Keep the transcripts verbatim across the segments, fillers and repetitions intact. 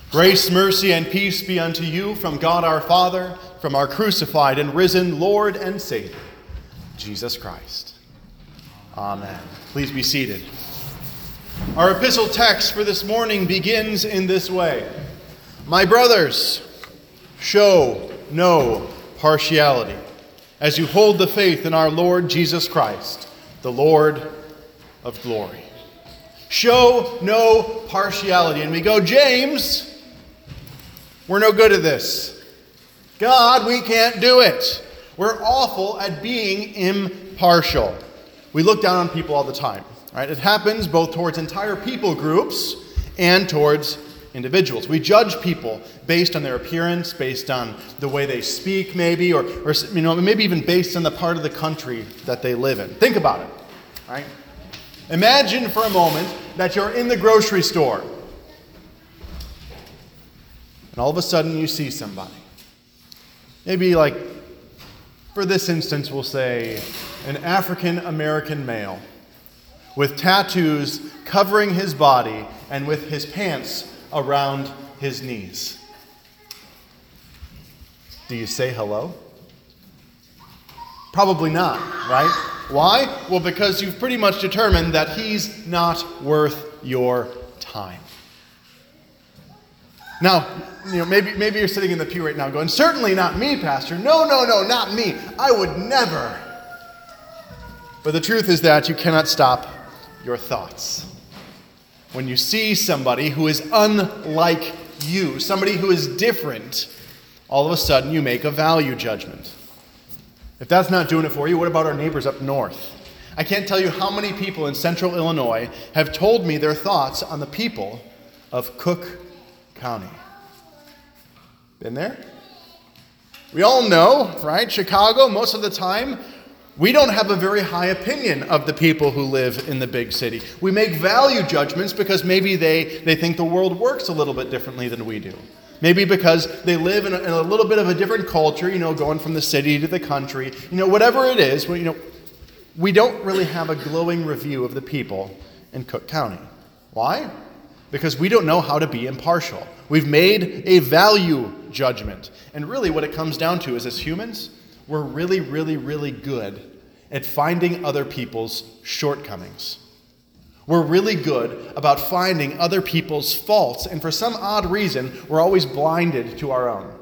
Grace, mercy, and peace be unto you from God our Father, from our crucified and risen Lord and Savior, Jesus Christ. Amen. Please be seated. Our epistle text for this morning begins in this way. My brothers, show no partiality as you hold the faith in our Lord Jesus Christ, the Lord of glory. Show no partiality. And we go, James, we're no good at this. God, we can't do it. We're awful at being impartial. We look down on people all the time. Right? It happens both towards entire people groups and towards individuals. We judge people based on their appearance, based on the way they speak maybe, or, or you know, maybe even based on the part of the country that they live in. Think about it. Right? Imagine for a moment that you're in the grocery store. And all of a sudden you see somebody. Maybe like, for this instance, we'll say an African American male with tattoos covering his body and with his pants around his knees. Do you say hello? Probably not, right? Why? Well, because you've pretty much determined that he's not worth your time. Now, you know, maybe maybe you're sitting in the pew right now going, certainly not me, Pastor. No, no, no, not me. I would never. But the truth is that you cannot stop your thoughts. When you see somebody who is unlike you, somebody who is different, all of a sudden you make a value judgment. If that's not doing it for you, what about our neighbors up north? I can't tell you how many people in central Illinois have told me their thoughts on the people of Cook County. Been there? We all know, right? Chicago, most of the time, we don't have a very high opinion of the people who live in the big city. We make value judgments because maybe they, they think the world works a little bit differently than we do. Maybe because they live in a, in a little bit of a different culture, you know, going from the city to the country. You know, whatever it is, you know, we don't really have a glowing review of the people in Cook County. Why? Because we don't know how to be impartial. We've made a value judgment. And really what it comes down to is, as humans, we're really, really, really good at finding other people's shortcomings. We're really good about finding other people's faults, and for some odd reason, we're always blinded to our own.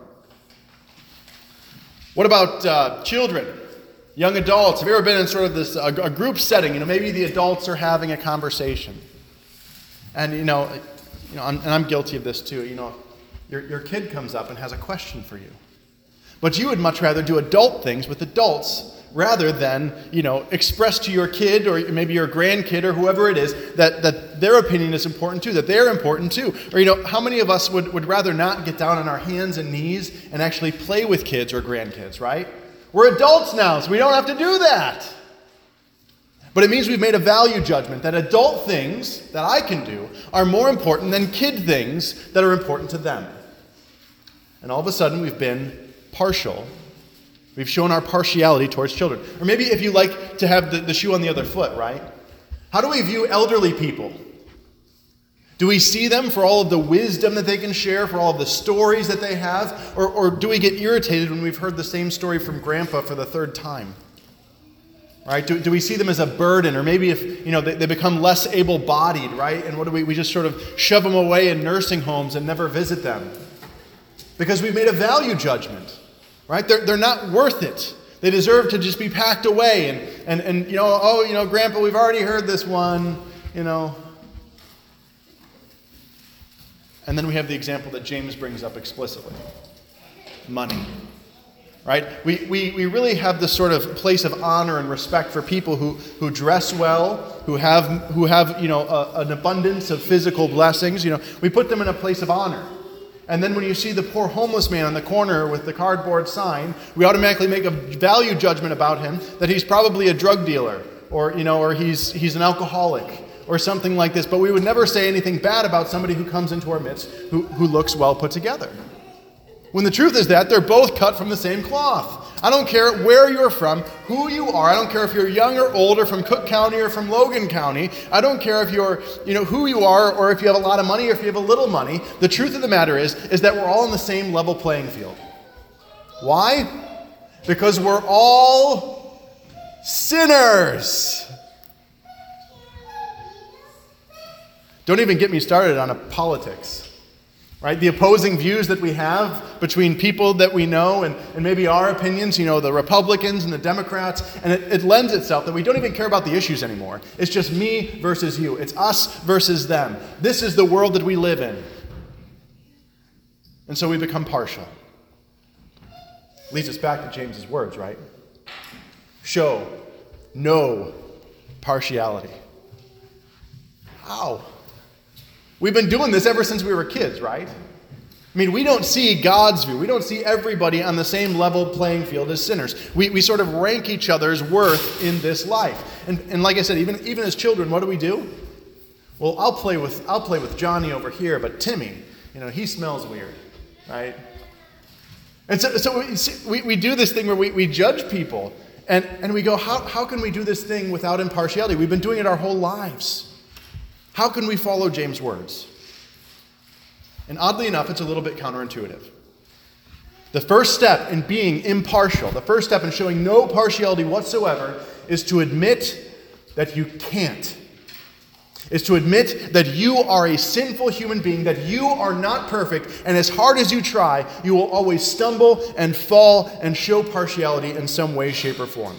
What about uh, children, young adults? Have you ever been in sort of this a, a group setting? You know, maybe the adults are having a conversation. And, you know, you know, I'm, and I'm guilty of this too. You know, your, your kid comes up and has a question for you. But you would much rather do adult things with adults rather than, you know, express to your kid or maybe your grandkid or whoever it is that, that their opinion is important too, that they're important too. Or, you know, how many of us would, would rather not get down on our hands and knees and actually play with kids or grandkids, right? We're adults now, so we don't have to do that. But it means we've made a value judgment that adult things that I can do are more important than kid things that are important to them. And all of a sudden we've been partial. We've shown our partiality towards children. Or maybe if you like to have the, the shoe on the other foot, right? How do we view elderly people? Do we see them for all of the wisdom that they can share, for all of the stories that they have? Or, or do we get irritated when we've heard the same story from Grandpa for the third time? Right? Do, do we see them as a burden? Or maybe if, you know, they, they become less able-bodied, right? And what do we, we just sort of shove them away in nursing homes and never visit them? Because we've made a value judgment, right? They're, they're not worth it. They deserve to just be packed away. And, and, and, you know, oh, you know, Grandpa, we've already heard this one, you know. And then we have the example that James brings up explicitly. Money. Right? We, we we really have this sort of place of honor and respect for people who, who dress well, who have who have you know a, an abundance of physical blessings. You know, we put them in a place of honor. And then when you see the poor homeless man on the corner with the cardboard sign, we automatically make a value judgment about him that he's probably a drug dealer, or you know, or he's he's an alcoholic, or something like this. But we would never say anything bad about somebody who comes into our midst who, who looks well put together. When the truth is that they're both cut from the same cloth. I don't care where you're from, who you are. I don't care if you're young or old or from Cook County or from Logan County. I don't care if you're, you know, who you are or if you have a lot of money or if you have a little money. The truth of the matter is, is that we're all on the same level playing field. Why? Because we're all sinners. Don't even get me started on a politics. Right? The opposing views that we have between people that we know and, and maybe our opinions, you know, the Republicans and the Democrats, and it, it lends itself that we don't even care about the issues anymore. It's just me versus you. It's us versus them. This is the world that we live in. And so we become partial. Leads us back to James's words, right? Show no partiality. How? We've been doing this ever since we were kids, right? I mean, we don't see God's view. We don't see everybody on the same level playing field as sinners. We we sort of rank each other's worth in this life. And and like I said, even even as children, what do we do? Well, I'll play with I'll play with Johnny over here, but Timmy, you know, he smells weird, right? And so so we we, we do this thing where we, we judge people, and, and we go, how how can we do this thing without impartiality? We've been doing it our whole lives. How can we follow James' words? And oddly enough, it's a little bit counterintuitive. The first step in being impartial, the first step in showing no partiality whatsoever, is to admit that you can't. Is to admit that you are a sinful human being, that you are not perfect, and as hard as you try, you will always stumble and fall and show partiality in some way, shape, or form.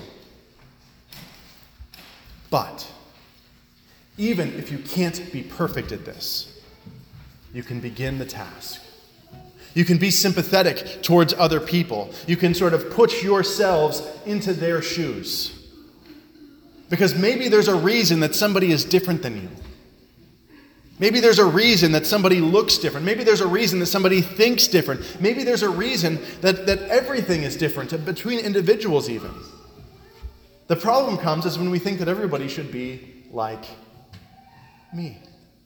But even if you can't be perfect at this, you can begin the task. You can be sympathetic towards other people. You can sort of put yourselves into their shoes. Because maybe there's a reason that somebody is different than you. Maybe there's a reason that somebody looks different. Maybe there's a reason that somebody thinks different. Maybe there's a reason that, that everything is different, between individuals even. The problem comes is when we think that everybody should be like me.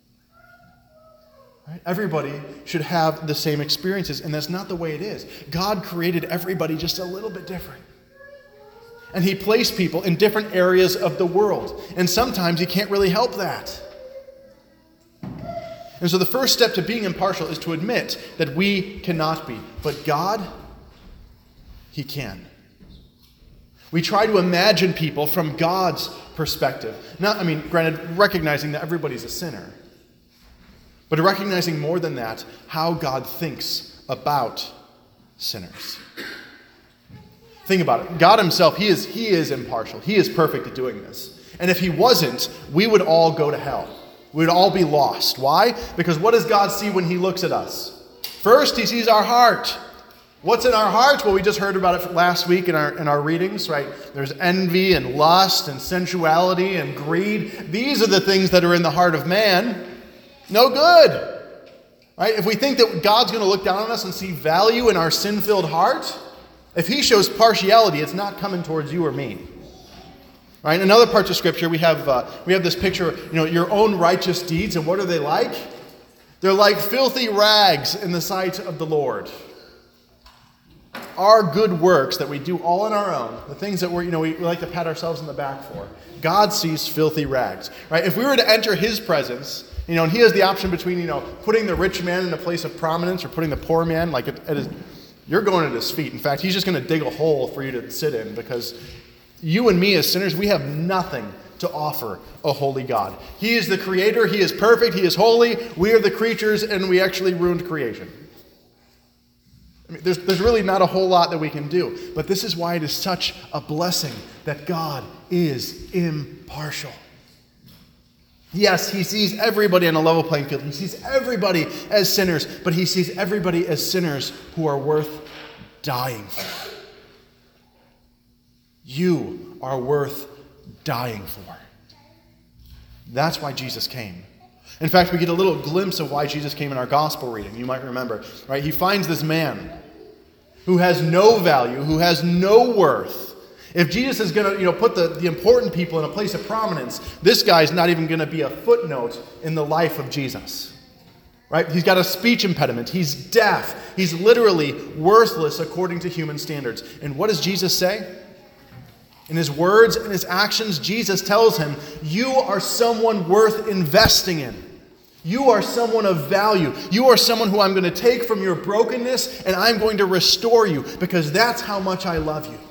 Right? Everybody should have the same experiences, and that's not the way it is. God created everybody just a little bit different. And he placed people in different areas of the world. And sometimes you can't really help that. And so the first step to being impartial is to admit that we cannot be. But God, he can. We try to imagine people from God's perspective. Not, I mean, granted, recognizing that everybody's a sinner. But recognizing more than that, how God thinks about sinners. Think about it. God himself, he is, he is impartial. He is perfect at doing this. And if he wasn't, we would all go to hell. We would all be lost. Why? Because what does God see when he looks at us? First, he sees our heart. What's in our hearts? Well, we just heard about it last week in our in our readings, right? There's envy and lust and sensuality and greed. These are the things that are in the heart of man. No good. Right? If we think that God's going to look down on us and see value in our sin-filled heart, if he shows partiality, it's not coming towards you or me. Right? In other parts of Scripture, we have uh, we have this picture, you know, your own righteous deeds, and what are they like? They're like filthy rags in the sight of the Lord. Our good works that we do all on our own, the things that we're, you know, we, we like to pat ourselves on the back for, God sees filthy rags. Right? If we were to enter his presence, you know, and he has the option between, you know, putting the rich man in a place of prominence or putting the poor man, like at, at his, you're going at his feet. In fact, he's just going to dig a hole for you to sit in, because you and me as sinners, we have nothing to offer a holy God. He is the creator. He is perfect. He is holy. We are the creatures, and we actually ruined creation. I mean, there's, there's really not a whole lot that we can do. But this is why it is such a blessing that God is impartial. Yes, he sees everybody on a level playing field. He sees everybody as sinners, but he sees everybody as sinners who are worth dying for. You are worth dying for. That's why Jesus came. In fact, we get a little glimpse of why Jesus came in our gospel reading. You might remember, right? He finds this man who has no value, who has no worth. If Jesus is going to, you know, put the, the important people in a place of prominence, this guy's not even going to be a footnote in the life of Jesus. Right? He's got a speech impediment. He's deaf. He's literally worthless according to human standards. And what does Jesus say? In his words and his actions, Jesus tells him, you are someone worth investing in. You are someone of value. You are someone who I'm going to take from your brokenness and I'm going to restore you because that's how much I love you.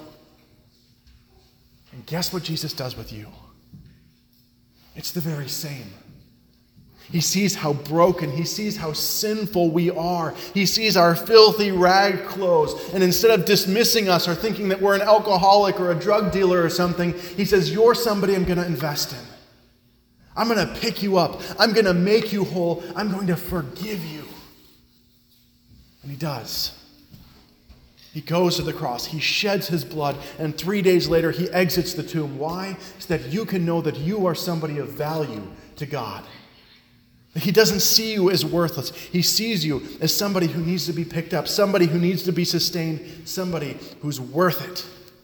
And guess what Jesus does with you? It's the very same. He sees how broken, he sees how sinful we are. He sees our filthy rag clothes. And instead of dismissing us or thinking that we're an alcoholic or a drug dealer or something, he says, you're somebody I'm going to invest in. I'm going to pick you up. I'm going to make you whole. I'm going to forgive you. And he does. He goes to the cross. He sheds his blood. And three days later, he exits the tomb. Why? So that you can know that you are somebody of value to God. He doesn't see you as worthless. He sees you as somebody who needs to be picked up, somebody who needs to be sustained, somebody who's worth it.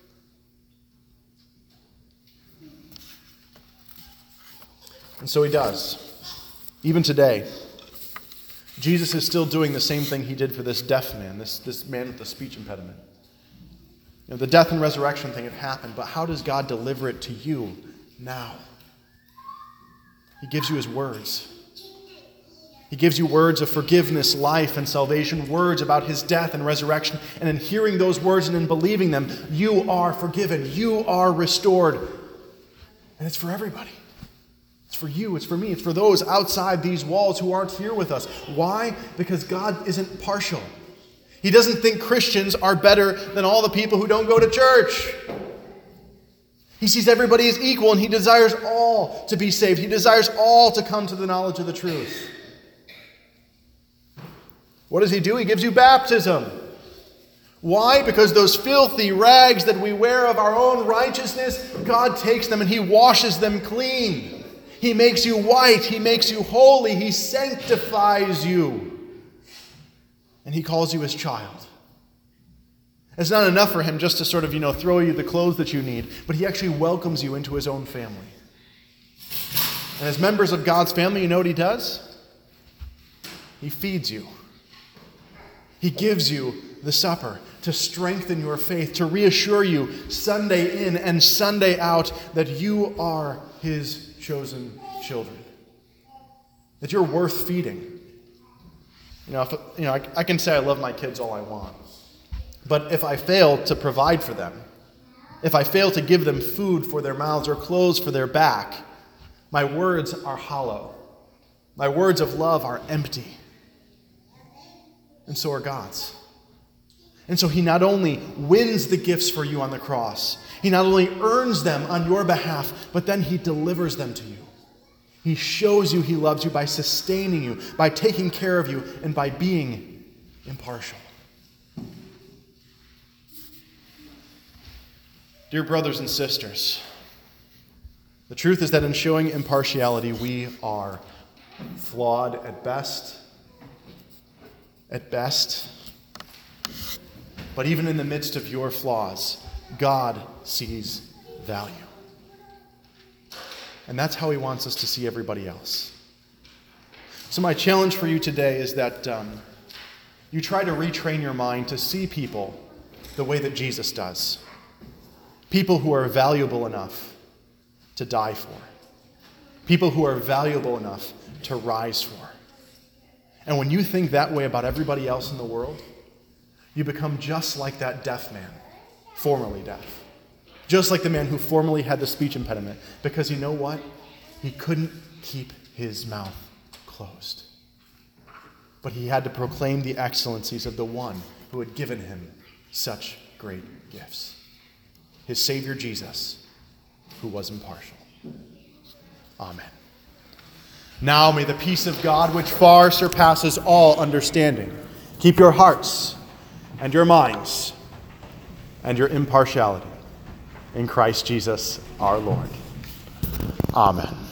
And so he does. Even today, Jesus is still doing the same thing he did for this deaf man, this, this man with the speech impediment. You know, the death and resurrection thing had happened, but how does God deliver it to you now? He gives you his words. He gives you words of forgiveness, life, and salvation, words about his death and resurrection. And in hearing those words and in believing them, you are forgiven. You are restored. And it's for everybody. It's for you. It's for me. It's for those outside these walls who aren't here with us. Why? Because God isn't partial. He doesn't think Christians are better than all the people who don't go to church. He sees everybody as equal, and he desires all to be saved. He desires all to come to the knowledge of the truth. What does he do? He gives you baptism. Why? Because those filthy rags that we wear of our own righteousness, God takes them and he washes them clean. He makes you white. He makes you holy. He sanctifies you. And he calls you his child. It's not enough for him just to sort of, you know, throw you the clothes that you need, but he actually welcomes you into his own family. And as members of God's family, you know what he does? He feeds you. He gives you the supper to strengthen your faith, to reassure you Sunday in and Sunday out that you are his chosen children, that you're worth feeding. You know, if, you know, I, I can say I love my kids all I want, but if I fail to provide for them, if I fail to give them food for their mouths or clothes for their back, my words are hollow. My words of love are empty. And so are God's. And so he not only wins the gifts for you on the cross, he not only earns them on your behalf, but then he delivers them to you. He shows you he loves you by sustaining you, by taking care of you, and by being impartial. Dear brothers and sisters, the truth is that in showing impartiality, we are flawed at best, at best. But even in the midst of your flaws, God sees value. And that's how he wants us to see everybody else. So my challenge for you today is that um, you try to retrain your mind to see people the way that Jesus does. People who are valuable enough to die for. People who are valuable enough to rise for. And when you think that way about everybody else in the world, you become just like that deaf man, formerly deaf. Just like the man who formerly had the speech impediment. Because you know what? He couldn't keep his mouth closed. But he had to proclaim the excellencies of the one who had given him such great gifts. His Savior Jesus, who was impartial. Amen. Now may the peace of God, which far surpasses all understanding, keep your hearts and your minds and your impartiality in Christ Jesus our Lord. Amen.